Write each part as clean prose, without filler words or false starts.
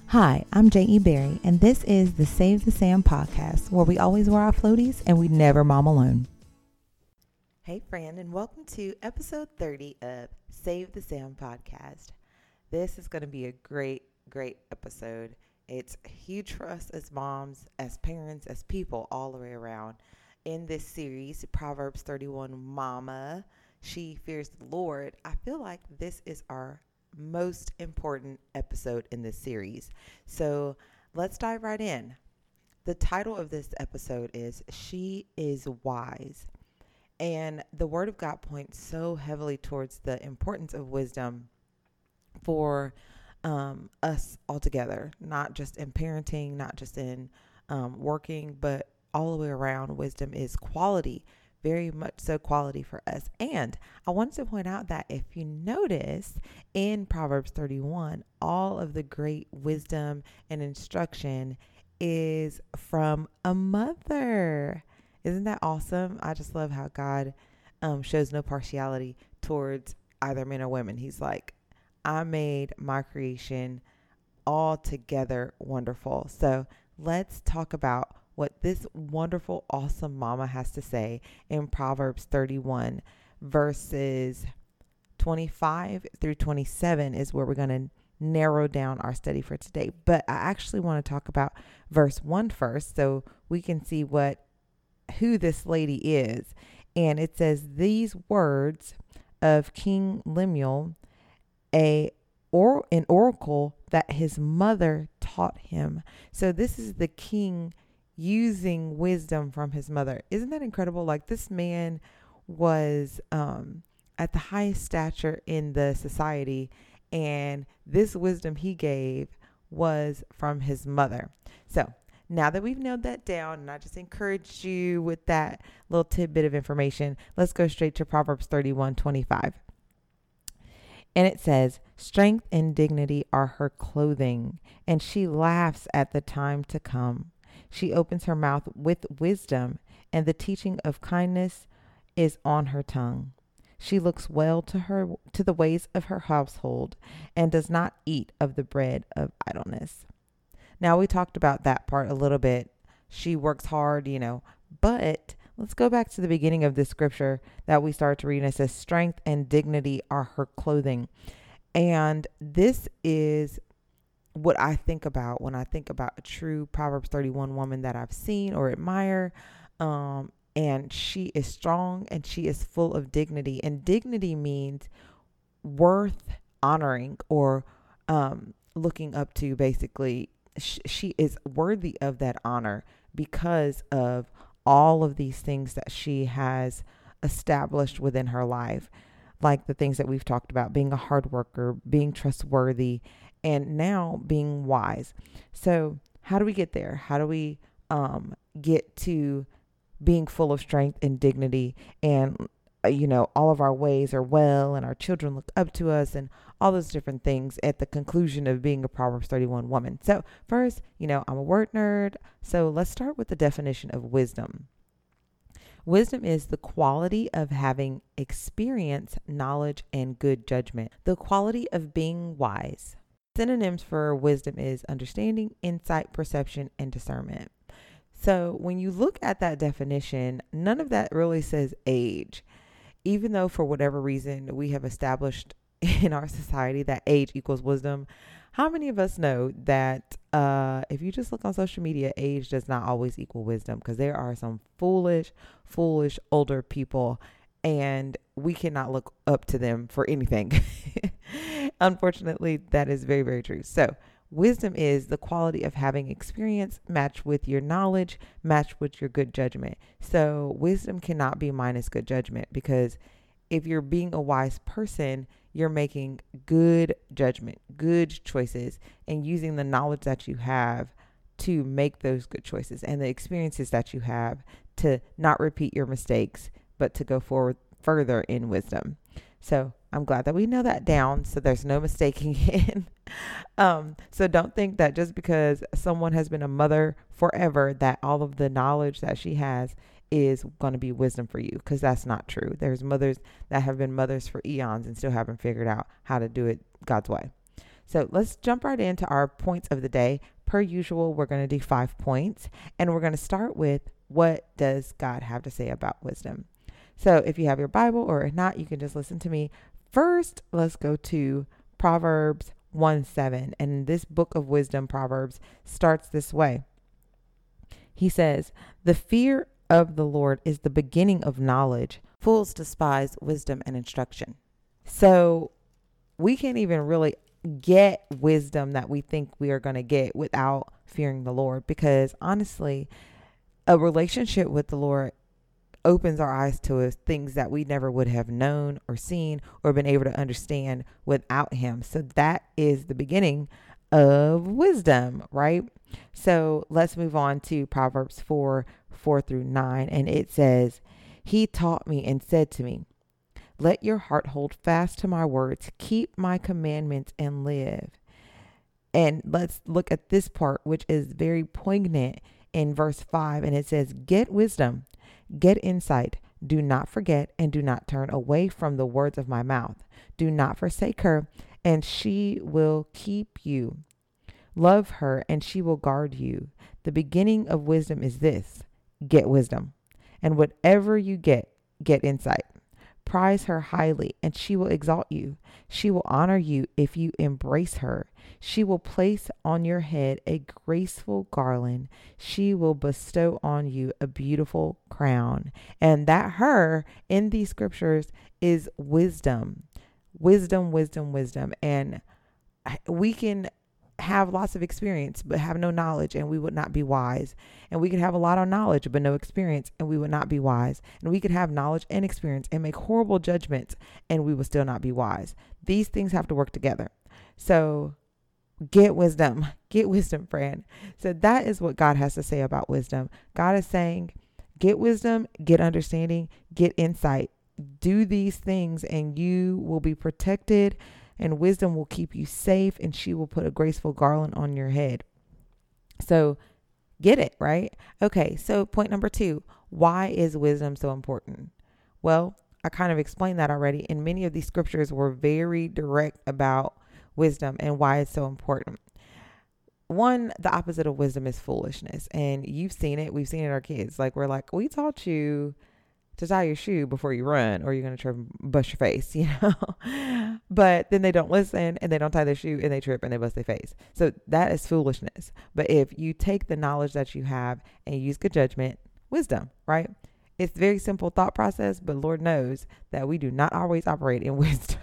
Hi, I'm J.E. Berry, and this is the Save the Sam podcast, where we always wear our floaties and we never mom alone. Hey, friend, and welcome to episode 30 of Save the Sam podcast. This is going to be a great episode. It's huge for us as moms, as parents, as people all the way around. In this series, Proverbs 31 Mama, She Fears the Lord, I feel like this is our most important episode in this series. So let's dive right in. The title of this episode is She is Wise. And the Word of God points so heavily towards the importance of wisdom for us altogether, not just in parenting, not just in working, but all the way around. Wisdom is quality, very much so quality for us. And I wanted to point out that if you notice in Proverbs 31, all of the great wisdom and instruction is from a mother. Isn't that awesome? I just love how God shows no partiality towards either men or women. He's like, I made my creation all together wonderful. So let's talk about what this wonderful, awesome mama has to say in Proverbs 31, verses 25 through 27 is where we're going to narrow down our study for today. But I actually want to talk about verse 1 first, so we can see who this lady is. And it says, these words of King Lemuel, an oracle that his mother taught him. So this is the king using wisdom from his mother. Isn't that incredible? Like, this man was at the highest stature in the society, and this wisdom he gave was from his mother. So now that we've nailed that down, and I just encouraged you with that little tidbit of information, let's go straight to Proverbs 31:25. And it says, strength and dignity are her clothing, and she laughs at the time to come. She opens her mouth with wisdom, and the teaching of kindness is on her tongue. She looks well to the ways of her household, and does not eat of the bread of idleness. Now, we talked about that part a little bit. She works hard, but let's go back to the beginning of this scripture that we started to read. And it says, strength and dignity are her clothing. And this is what I think about when I think about a true Proverbs 31 woman that I've seen or admire. And she is strong and she is full of dignity. And dignity means worth honoring or looking up to, basically. She is worthy of that honor because of all of these things that she has established within her life, like the things that we've talked about, being a hard worker, being trustworthy, and now being wise. So how do we get there? How do we get to being full of strength and dignity, and all of our ways are well, and our children look up to us, and all those different things at the conclusion of being a Proverbs 31 woman? So first, I'm a word nerd, so let's start with the definition of wisdom. Wisdom is the quality of having experience, knowledge, and good judgment. The quality of being wise. Synonyms for wisdom is understanding, insight, perception, and discernment. So when you look at that definition, none of that really says age, even though for whatever reason we have established in our society that age equals wisdom. How many of us know that if you just look on social media, age does not always equal wisdom? Because there are some foolish older people, and we cannot look up to them for anything. Unfortunately, that is very, very true. So wisdom is the quality of having experience matched with your knowledge, matched with your good judgment. So wisdom cannot be minus good judgment, because if you're being a wise person, you're making good judgment, good choices, and using the knowledge that you have to make those good choices, and the experiences that you have to not repeat your mistakes, but to go forward further in wisdom. So I'm glad that we know that down, so there's no mistaking it. So don't think that just because someone has been a mother forever, that all of the knowledge that she has is going to be wisdom for you, because that's not true. There's mothers that have been mothers for eons and still haven't figured out how to do it God's way. So let's jump right into our points of the day. Per usual, we're going to do 5 points, and we're going to start with, what does God have to say about wisdom? So if you have your Bible, or if not, you can just listen to me. First, let's go to Proverbs 1:7. And this book of wisdom, Proverbs, starts this way. He says, "The fear of the Lord is the beginning of knowledge. Fools despise wisdom and instruction." So we can't even really get wisdom that we think we are going to get without fearing the Lord, because honestly, a relationship with the Lord opens our eyes to things that we never would have known or seen or been able to understand without him. So that is the beginning of wisdom, right? So let's move on to Proverbs 4:4-9. And it says, "He taught me and said to me, let your heart hold fast to my words, keep my commandments and live." And let's look at this part, which is very poignant in verse 5. And it says, "Get wisdom, get insight. Do not forget and do not turn away from the words of my mouth. Do not forsake her, and she will keep you. Love her, and she will guard you. The beginning of wisdom is this: get wisdom. And whatever you get insight. Prize her highly, and she will exalt you. She will honor you if you embrace her. She will place on your head a graceful garland. She will bestow on you a beautiful crown." And that her in these scriptures is wisdom. Wisdom, wisdom, wisdom. And we can have lots of experience but have no knowledge, and we would not be wise. And we could have a lot of knowledge but no experience, and we would not be wise. And we could have knowledge and experience and make horrible judgments, and we would still not be wise. These things have to work together. So get wisdom, friend. So that is what God has to say about wisdom. God is saying, get wisdom, get understanding, get insight. Do these things and you will be protected, and wisdom will keep you safe, and she will put a graceful garland on your head. So get it, right? Okay, so point number 2, why is wisdom so important? Well, I kind of explained that already, and many of these scriptures were very direct about wisdom and why it's so important. One, the opposite of wisdom is foolishness, and you've seen it. We've seen it in our kids. Like, we're like, we taught you to tie your shoe before you run, or you're going to trip and bust your face, but then they don't listen, and they don't tie their shoe, and they trip and they bust their face. So that is foolishness. But if you take the knowledge that you have and you use good judgment, wisdom, right? It's very simple thought process, but Lord knows that we do not always operate in wisdom.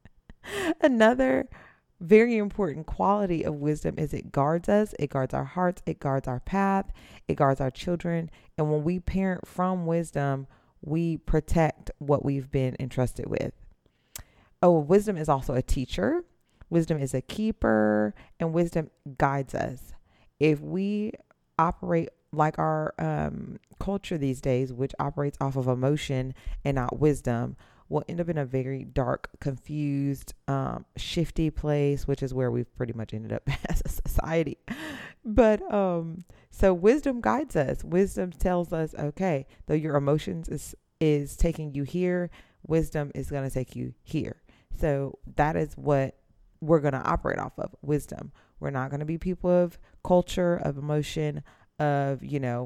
Another very important quality of wisdom is it guards us. It guards our hearts. It guards our path. It guards our children. And when we parent from wisdom, we protect what we've been entrusted with. Oh, wisdom is also a teacher. Wisdom is a keeper, and wisdom guides us. If we operate like our culture these days, which operates off of emotion and not wisdom, we'll end up in a very dark, confused, shifty place, which is where we've pretty much ended up as a society. But so wisdom guides us. Wisdom tells us, okay, though your emotions is taking you here, wisdom is going to take you here. So that is what we're going to operate off of, wisdom. We're not going to be people of culture, of emotion, of,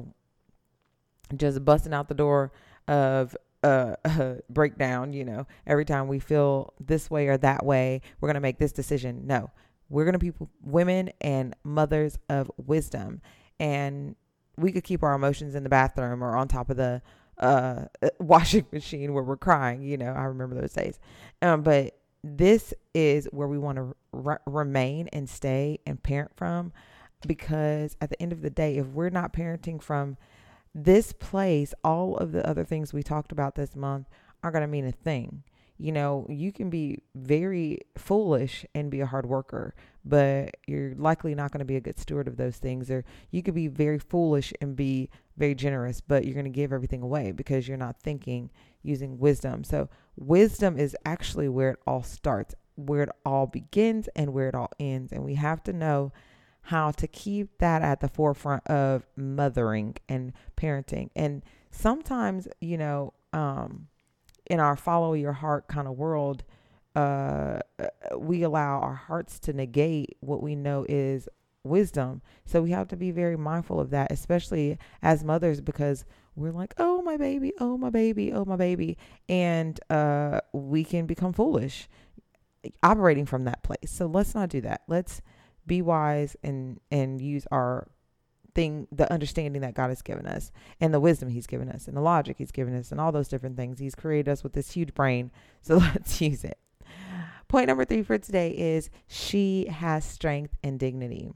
just busting out the door, of breakdown, every time we feel this way or that way, we're going to make this decision. No, we're going to be women and mothers of wisdom. And we could keep our emotions in the bathroom or on top of the washing machine where we're crying. I remember those days. But this is where we want to remain and stay and parent from, because at the end of the day, if we're not parenting from this place, all of the other things we talked about this month aren't going to mean a thing. You can be very foolish and be a hard worker, but you're likely not going to be a good steward of those things. Or you could be very foolish and be very generous, but you're going to give everything away because you're not thinking using wisdom. So wisdom is actually where it all starts, where it all begins, and where it all ends. And we have to know how to keep that at the forefront of mothering and parenting. And sometimes, in our follow your heart kind of world, we allow our hearts to negate what we know is wisdom. So we have to be very mindful of that, especially as mothers, because we're like, oh, my baby, oh, my baby, oh, my baby. And we can become foolish operating from that place. So let's not do that. Let's be wise and use our the understanding that God has given us and the wisdom he's given us and the logic he's given us and all those different things. He's created us with this huge brain. So let's use it. Point number 3 for today is she has strength and dignity.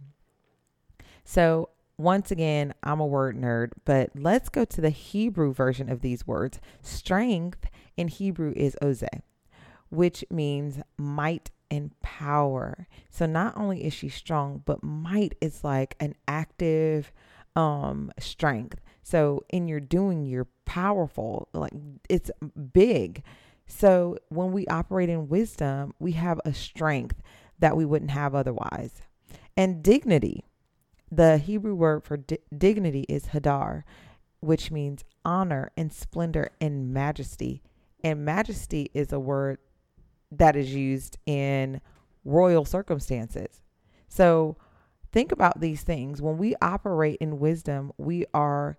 So once again, I'm a word nerd, but let's go to the Hebrew version of these words. Strength in Hebrew is ozeh, which means might and power. So not only is she strong, but might is like an active strength. So in your doing, you're powerful, like it's big. So when we operate in wisdom, we have a strength that we wouldn't have otherwise. And dignity, the Hebrew word for dignity is hadar, which means honor and splendor and majesty. And majesty is a word that is used in royal circumstances. So think about these things. When we operate in wisdom, we are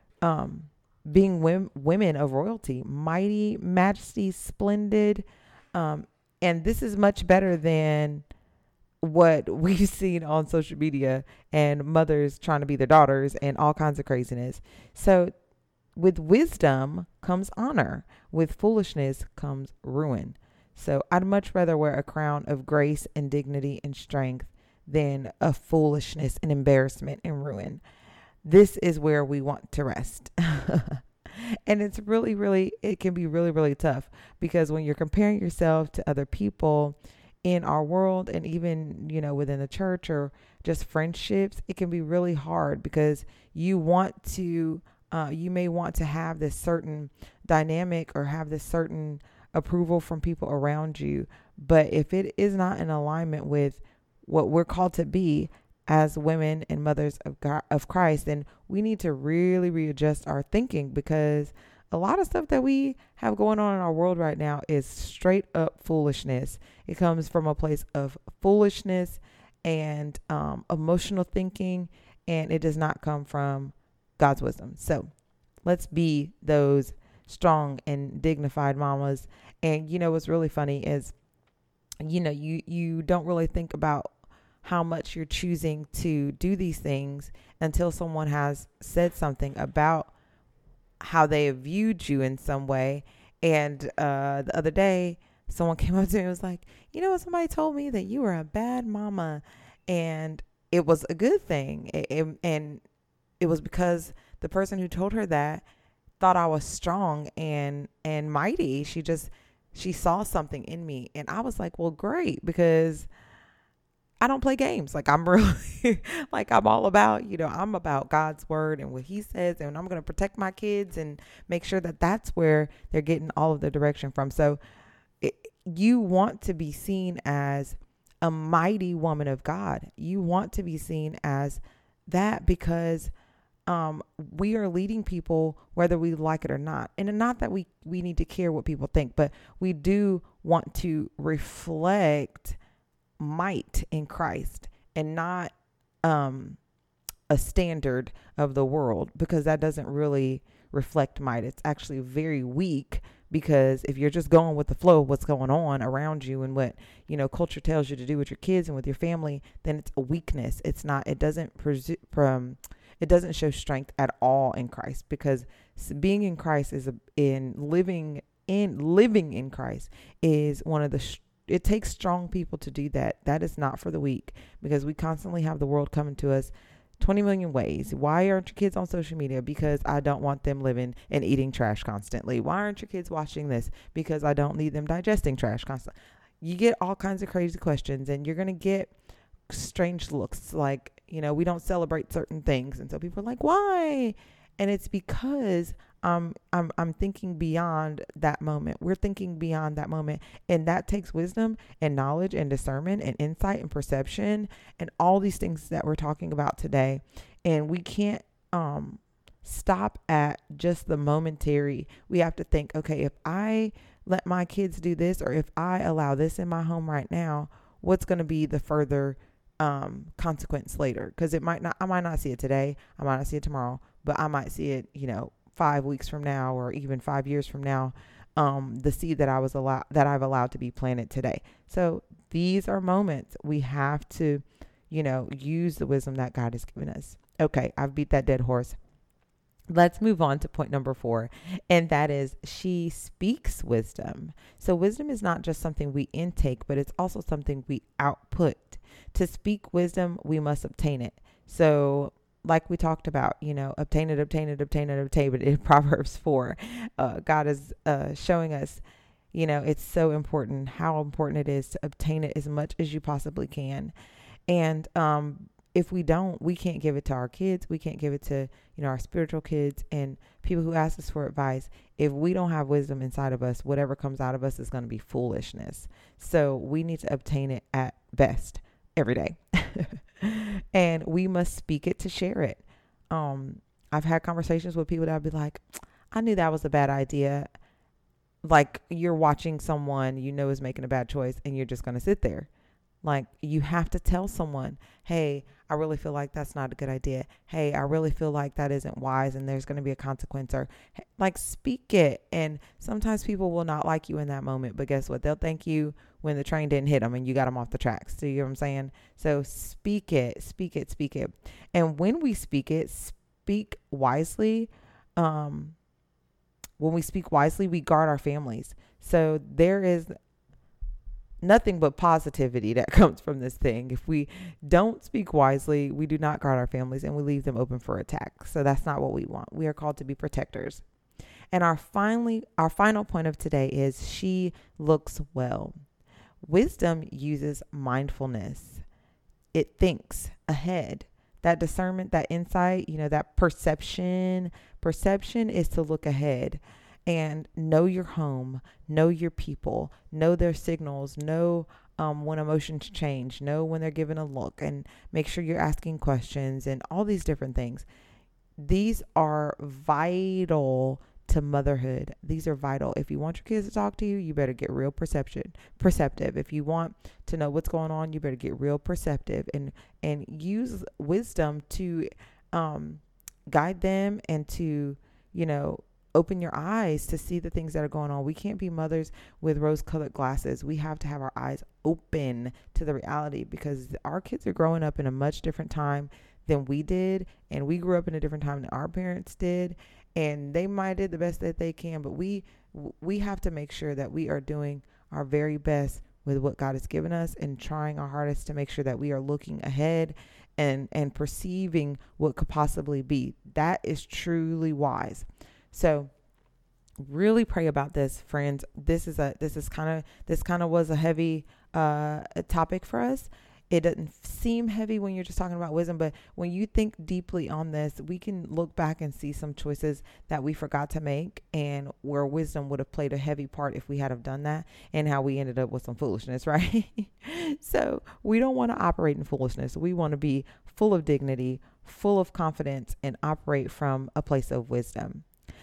being women of royalty, mighty, majesty, splendid. And this is much better than what we've seen on social media and mothers trying to be their daughters and all kinds of craziness. So with wisdom comes honor. With foolishness comes ruin. So I'd much rather wear a crown of grace and dignity and strength than a foolishness and embarrassment and ruin. This is where we want to rest. And it's it can be really tough, because when you're comparing yourself to other people in our world and even, within the church or just friendships, it can be really hard because you may want to have this certain dynamic or have this certain approval from people around you. But if it is not in alignment with what we're called to be as women and mothers of God, of Christ, then we need to really readjust our thinking, because a lot of stuff that we have going on in our world right now is straight up foolishness. It comes from a place of foolishness and emotional thinking, and it does not come from God's wisdom. So let's be those strong and dignified mamas. And what's really funny is, you don't really think about how much you're choosing to do these things until someone has said something about how they have viewed you in some way. And the other day, someone came up to me and was like, somebody told me that you were a bad mama. And it was a good thing. And it was because the person who told her that thought I was strong and mighty. She saw something in me. And I was like, well, great, because I don't play games. Like, I'm really I'm all about, I'm about God's word and what he says, and I'm going to protect my kids and make sure that that's where they're getting all of their direction from. So you want to be seen as a mighty woman of God. You want to be seen as that, because we are leading people whether we like it or not. And not that we need to care what people think, but we do want to reflect might in Christ and not a standard of the world, because that doesn't really reflect might. It's actually very weak, because if you're just going with the flow of what's going on around you and what culture tells you to do with your kids and with your family, then it's a weakness. It's not. It doesn't it doesn't show strength at all in Christ, because being in Christ is living in Christ is one of the it takes strong people to do that. That is not for the weak, because we constantly have the world coming to us 20 million ways. Why aren't your kids on social media? Because I don't want them living and eating trash constantly. Why aren't your kids watching this? Because I don't need them digesting trash constantly. You get all kinds of crazy questions, and you're going to get strange looks like, we don't celebrate certain things. And so people are like, why? And it's because I'm thinking beyond that moment. We're thinking beyond that moment. And that takes wisdom and knowledge and discernment and insight and perception and all these things that we're talking about today. And we can't stop at just the momentary. We have to think, okay, if I let my kids do this, or if I allow this in my home right now, what's going to be the further consequence later? Because I might not see it today. I might not see it tomorrow, but I might see it, 5 weeks from now, or even 5 years from now. The seed that I've allowed to be planted today. So these are moments we have to, use the wisdom that God has given us. Okay, I've beat that dead horse. Let's move on to point number 4, and that is she speaks wisdom. So wisdom is not just something we intake, but it's also something we output. To speak wisdom, we must obtain it. So like we talked about, obtain it in Proverbs 4. God is showing us, it's so important, how important it is to obtain it as much as you possibly can. And if we don't, we can't give it to our kids. We can't give it to, our spiritual kids and people who ask us for advice. If we don't have wisdom inside of us, whatever comes out of us is going to be foolishness. So we need to obtain it at best every day. And we must speak it to share it. I've had conversations with people that would be like, I knew that was a bad idea. Like you're watching someone is making a bad choice and you're just going to sit there. Like you have to tell someone, hey, I really feel like that's not a good idea. Hey, I really feel like that isn't wise and there's going to be a consequence, or like speak it. And sometimes people will not like you in that moment, but guess what? They'll thank you when the train didn't hit them and you got them off the tracks. Do you know what I'm saying? So speak it. And when we speak it, speak wisely. When we speak wisely, we guard our families. So there is nothing but positivity that comes from this thing. If we don't speak wisely, we do not guard our families and we leave them open for attack. So that's not what we want. We are called to be protectors. And our final point of today is she looks well. Wisdom uses mindfulness. It thinks ahead. That discernment, that insight, that perception. Perception is to look ahead and know your home, know your people, know their signals, know when emotions change, know when they're given a look, and make sure you're asking questions and all these different things. These are vital to motherhood. These are vital. If you want your kids to talk to you, you better get real perceptive. If you want to know what's going on, you better get real perceptive and use wisdom to guide them and to, open your eyes to see the things that are going on. We can't be mothers with rose-colored glasses. We have to have our eyes open to the reality, because our kids are growing up in a much different time than we did, and we grew up in a different time than our parents did, and they might have did the best that they can, but we have to make sure that we are doing our very best with what God has given us and trying our hardest to make sure that we are looking ahead and perceiving what could possibly be. That is truly wise. So really pray about this, friends. This kind of was a heavy topic for us. It doesn't seem heavy when you're just talking about wisdom, but when you think deeply on this, we can look back and see some choices that we forgot to make, and where wisdom would have played a heavy part if we had have done that, and how we ended up with some foolishness, right? So we don't want to operate in foolishness. We want to be full of dignity, full of confidence, and operate from a place of wisdom.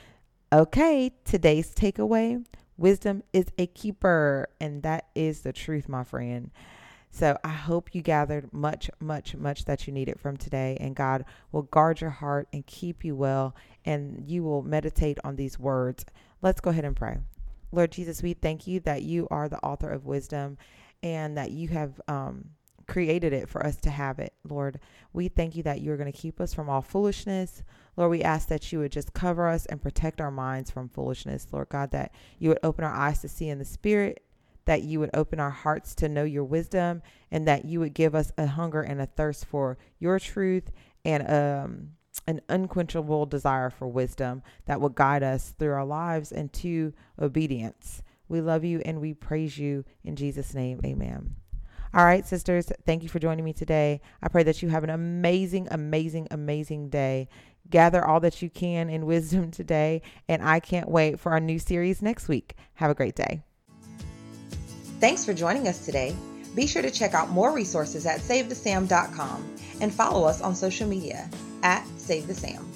Okay, today's takeaway: wisdom is a keeper, and that is the truth, my friend. So I hope you gathered much that you needed from today, and God will guard your heart and keep you well, and you will meditate on these words. Let's go ahead and pray. Lord Jesus, we thank you that you are the author of wisdom and that you have created it for us to have it. Lord, we thank you that you're going to keep us from all foolishness. Lord, we ask that you would just cover us and protect our minds from foolishness. Lord God, that you would open our eyes to see in the spirit, that you would open our hearts to know your wisdom, and that you would give us a hunger and a thirst for your truth, and an unquenchable desire for wisdom that will guide us through our lives into obedience. We love you and we praise you in Jesus' name. Amen. All right, sisters, thank you for joining me today. I pray that you have an amazing day. Gather all that you can in wisdom today, and I can't wait for our new series next week. Have a great day. Thanks for joining us today. Be sure to check out more resources at SaveTheSam.com and follow us on social media at SaveTheSam.